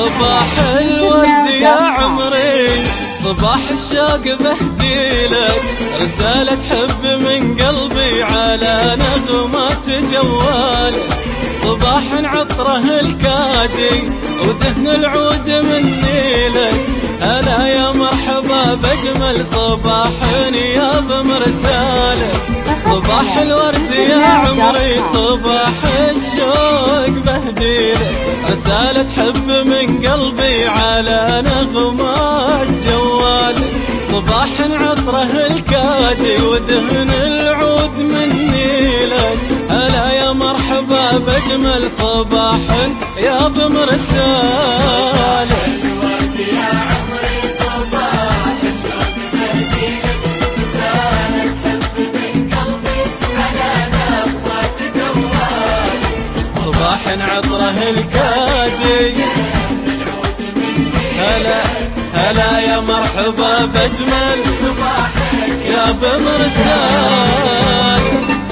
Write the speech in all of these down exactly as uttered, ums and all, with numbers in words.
صباح الورد يا عمري، صباح الشوق بهديلك، رسالة حب من قلبي على نغمات جوالك. صباح عطره الكادي ودهن العود مني لك، هلا يا مرحبا بأجمل صباح يا بمرسالك. صباح الورد يا عمري، صباح الشوق بهديلك، رسالة حب من قلبي على نغمات جوالك. صباح عطره الكادي ودهن العود مني لك، هلا يا مرحبا بأجمل صباح يا بمرسالك. صباح عطره الكادي، هلا هلا يا مرحبا بأجمل صباحك يا بمرسال.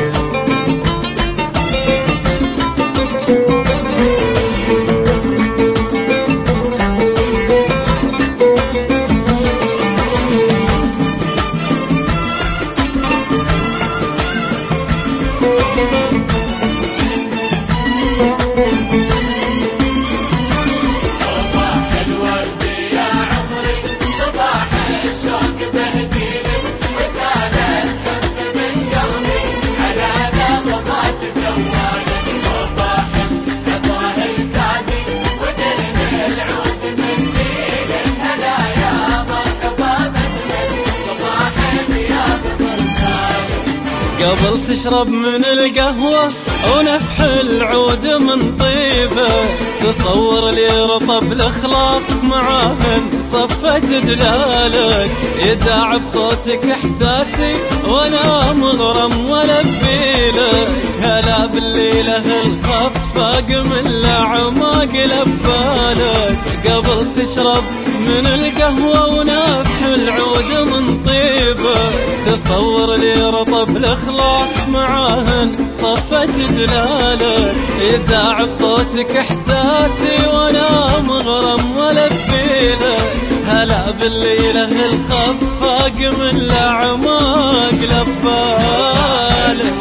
قبل تشرب من القهوة ونفح العود من طيبه، تصور لي رطب الإخلاص معاهن صفة دلالك. يداعب صوتك إحساسي وأنا مغرم ولبيلك، هلا بالليلة الخفاق من الأعماق لبالك. قبل تشرب من القهوة ونفح العود من طيبه، تصور لي رطب الإخلاص معاهن صفة دلالك. يداعب صوتك إحساسي وأنا مغرم ولبيلك، هلا بالليلة الخفاق من الأعماق لبالك.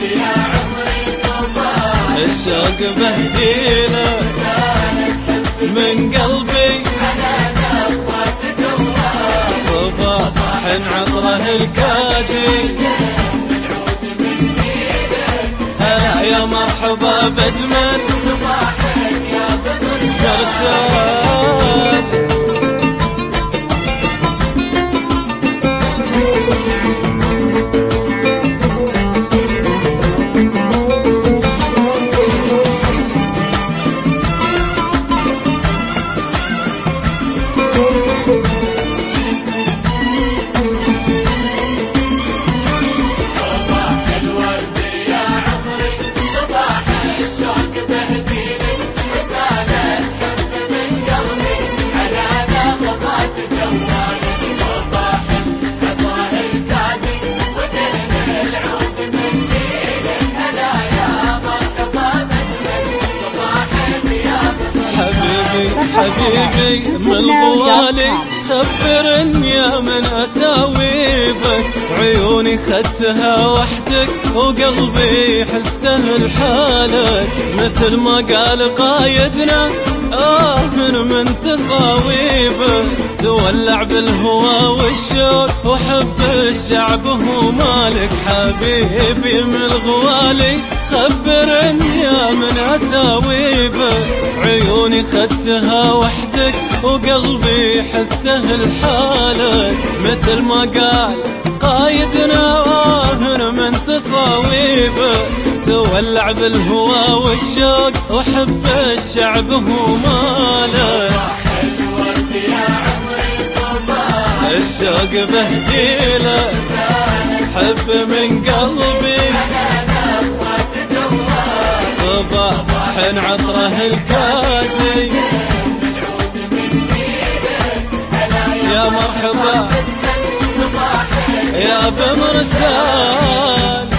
الشوق بهديلك من قلبي صباح عطره الكادي، هلا يا مرحبا بأجمل صباحك يا بمرسال. حبيبي من غوالي خبرني يا من أساويبك، عيوني خدتها وحدك وقلبي حستهل حالك. مثل ما قال قايدنا آه من تصاويبك، تولع بالهوى والشوق وحب الشعب هو مالك. حبيبي من غوالي خبرني يا من أساويبك، عيوني خدتها وحدك وقلبي حستهل حالك. مثل ما قال قايدنا واهن من تصاويبك، تولع بالهوى والشوق وحب الشعب هو مالك. الشوق بهديلك حب من قلبي، صباح عطره الكادي، يا مرحبا يا بمرسال.